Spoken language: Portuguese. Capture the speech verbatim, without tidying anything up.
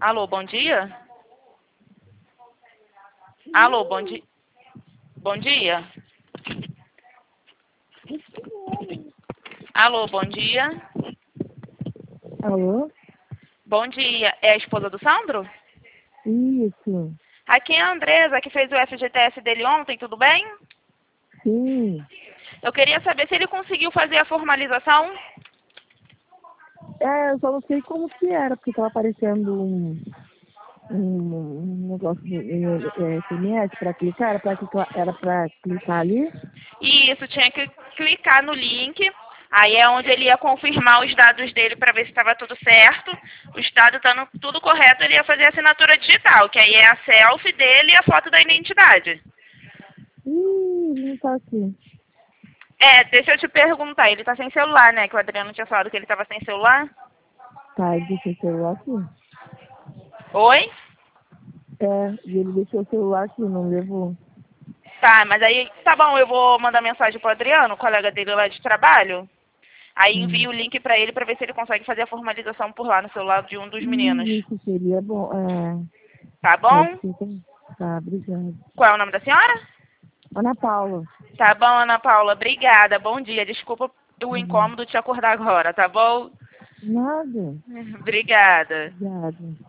Alô, bom dia? Alô, bom dia? Bom dia? Alô, bom dia? Alô? Bom dia. É a esposa do Sandro? Isso. Aqui é a Andresa, que fez o F G T S dele ontem, tudo bem? Sim. Eu queria saber se ele conseguiu fazer a formalização. É, eu só não sei como que era, porque tava aparecendo um, um, um negócio de é, S M S pra clicar, era pra clicar, era pra clicar ali? Isso, tinha que clicar no link. Aí é onde ele ia confirmar os dados dele para ver se estava tudo certo. O estado estando tudo correto, ele ia fazer a assinatura digital, que aí é a selfie dele e a foto da identidade. Ih, não tá aqui. É, deixa eu te perguntar, ele tá sem celular, né? Que o Adriano tinha falado que ele tava sem celular. Tá, ele deixou o celular aqui. Oi? É, e ele deixou o celular aqui, não levou. Tá, mas aí, tá bom, eu vou mandar mensagem pro Adriano, colega dele lá de trabalho. Aí Hum. envio o link pra ele pra ver se ele consegue fazer a formalização por lá no celular de um dos meninos. Ih, isso seria bom. É, Tá pode bom? ser também. Tá, obrigada. Qual é o nome da senhora? Ana Paula. Tá bom, Ana Paula, obrigada. Bom dia. Desculpa o Hum. incômodo de te acordar agora, tá bom? Nada. Obrigada. Obrigada.